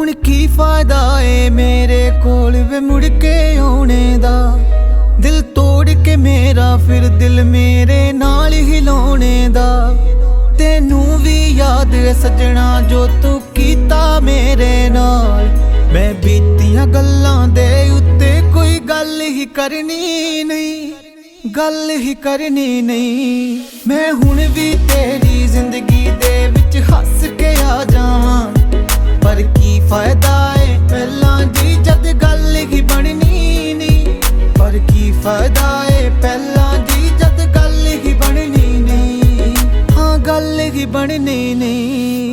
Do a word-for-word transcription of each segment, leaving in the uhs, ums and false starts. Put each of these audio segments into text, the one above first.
हुण की फायदा ए मेरे कोल वे मुड़ के आने दा। दिल तोड़ के मेरा फिर दिल मेरे नाल ही लाने दा। तेनू भी याद है सजना जो तू कीता मेरे नाल। मैं बीतियां गल्लां दे उत्ते कोई गल ही करनी नहीं, गल ही करनी नहीं। मैं हुण भी तेरी जिंदगी दे विच हस के आ जावां, पर की फायदा है पहला जी जद गल ही बननी नहीं। पर की फायदा है पहला जी जद गल ही बननी नहीं। हाँ गल ही बननी नहीं।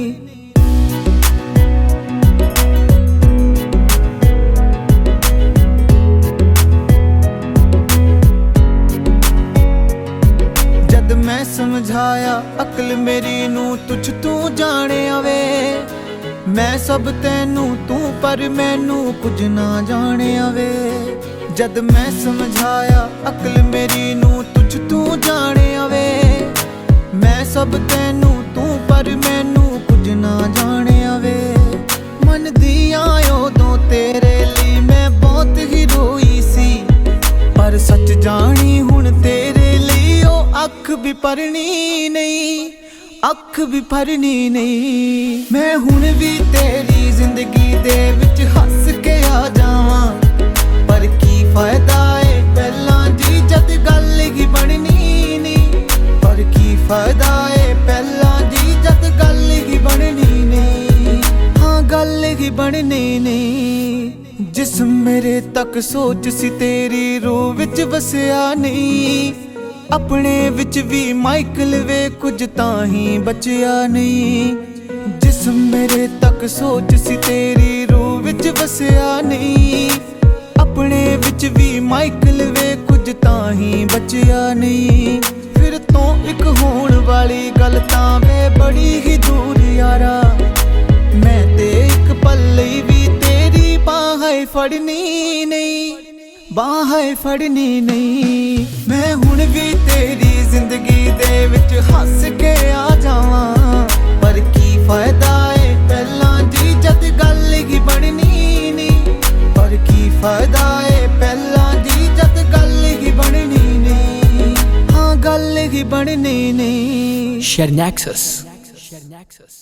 जद मैं समझाया अकल मेरी नू तुझ तू जाने आवे। मैं सब तैनू तू पर मैनू कुछ ना जाने आवे। जद मैं समझाया अकल मेरी नू तुझ तू जाने आवे। मैं सब तैनू तू पर मैनू कुछ ना जाने आवे। मन दिया उदों तेरे लिए मैं बहुत ही रोई सी, पर सच जानी हुण तेरे लिए ओ अख भी भरनी नहीं, अख भी भरनी नहीं। मैं हुण भी तेरी जिंदगी दे विच हस के आ जावां, पर की फायदा है पहला जी जद गल ही बननी नहीं। पर की फायदा है पहला जी जद गल ही बननी नहीं। हाँ गल ही बननी नहीं। जिस्म मेरे तक सोच सी तेरी रूह विच वसिया नहीं। अपने विच भी माइकल वे कुछ तां ही बचिया नहीं। जिस्म मेरे तक सोच सी तेरी रूह विच वसिया नहीं। अपने विच भी माइकल वे कुछ तां ही बचिया नहीं। फिर तो एक होण वाली गल तां वे बड़ी ही दूर यारा। मैं ते एक पल लई भी तेरी बाहें फड़नी नहीं, बाहें फड़नी नहीं। मैं हुण भी तेरी जिंदगी दे विच हस के आ जावां, पर की फायदा है पहला जी जद गल ही बननी नहीं। पर की फायदा है पहला जी जद गल ही बननी नहीं। हाँ गल ही बननी नहीं। Share Nexus.